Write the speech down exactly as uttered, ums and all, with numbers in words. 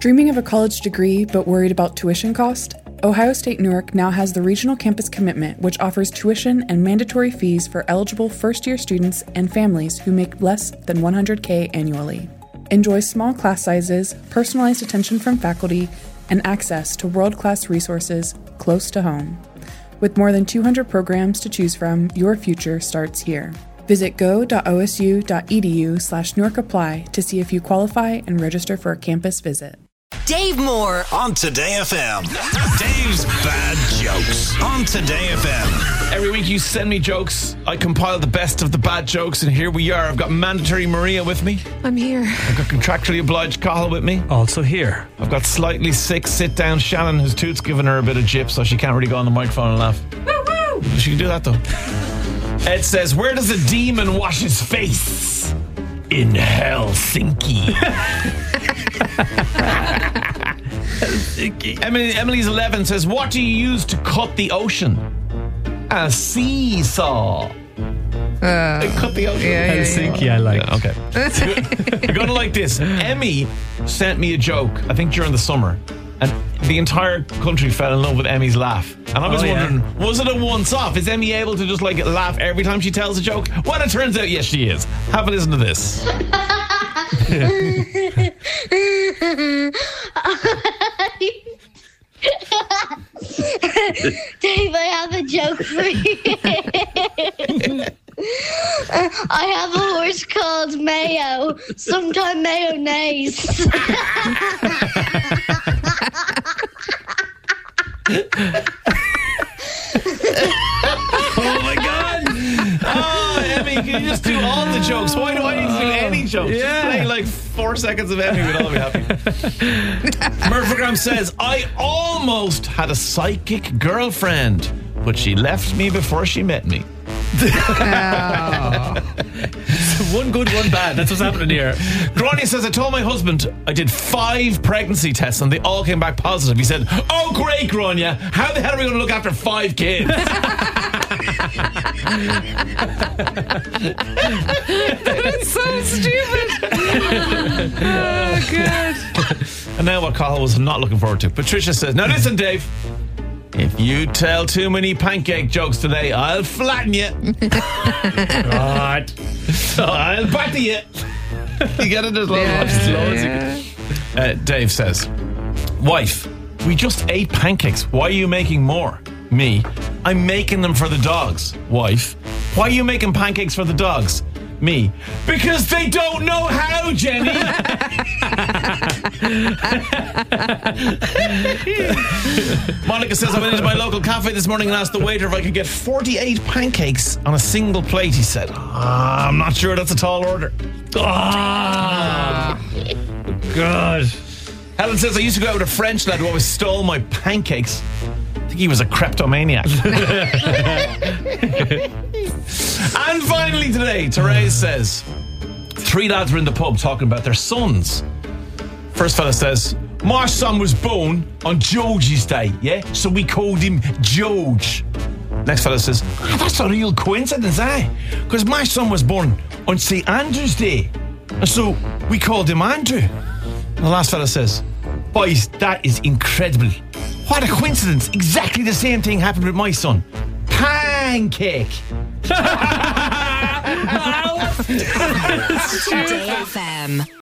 Dreaming of a college degree but worried about tuition cost? Ohio State Newark now has the Regional Campus Commitment, which offers tuition and mandatory fees for eligible first-year students and families who make less than one hundred thousand dollars annually. Enjoy small class sizes, personalized attention from faculty, and access to world-class resources close to home. With more than two hundred programs to choose from, your future starts here. Visit go.osu.edu slash Newark Apply to see if you qualify and register for a campus visit. Dave Moore on Today F M. Dave's Bad Jokes on Today F M. Every week you send me jokes. I compile the best of the bad jokes, and here we are. I've got mandatory Maria with me. I'm here. I've got contractually obliged Cathal with me. Also here. I've got slightly sick sit-down Shannon, whose tooth's giving her a bit of jip, so she can't really go on the microphone and laugh. Woo woo! She can do that though. Ed says, where does a demon wash his face? In Helsinki. Helsinki. Emily, Emily's eleven says, what do you use to cut the ocean? A seesaw. Uh, they cut the ocean. Yeah, Helsinki, yeah, yeah. I like. Yeah, okay. You're going to like this. Emmy sent me a joke, I think during the summer, and the entire country fell in love with Emmy's laugh. And I was oh, wondering, yeah. was it a once-off? Is Emmy able to just like laugh every time she tells a joke? Well, it turns out, yes, she is. Have a listen to this. Dave, I have a joke for you. uh, I have a horse called Mayo. Sometime mayonnaise. Oh my God! Oh, Emmy, can you just do all the jokes? Why do I need to do any jokes? Yeah. Just play like four seconds of Emmy, we'd all be happy. Murphygram says, I almost had a psychic girlfriend, but she left me before she met me. Oh. One good, one bad. That's what's happening here. Grania says, I told my husband I did five pregnancy tests and they all came back positive. He said, oh great, Grania, how the hell are we going to look after five kids? That's so stupid. Oh, good. And now what Cathal was not looking forward to. Patricia says, now listen, Dave, if you tell too many pancake jokes today, I'll flatten you. What? I'll batter you. You get it? There's loads Yeah, of yeah. uh, Dave says, wife, we just ate pancakes. Why are you making more? Me, I'm making them for the dogs. Wife, why are you making pancakes for the dogs? Me, because they don't know how, Jenny. Monica says, I went into my local cafe this morning and asked the waiter if I could get forty-eight pancakes on a single plate. He said, oh, I'm not sure that's a tall order. Ah, God. Helen says, I used to go out with a French lad who always stole my pancakes. I think he was a kleptomaniac. And finally today, Therese says, three lads were in the pub talking about their sons. First fella says, my son was born on George's Day, yeah? So we called him George. Next fella says, oh, that's a real coincidence, eh? Because my son was born on Saint Andrew's Day. And so we called him Andrew. And the last fella says, boys, that is incredible. What a coincidence. Exactly the same thing happened with my son. Pancake. Today F M.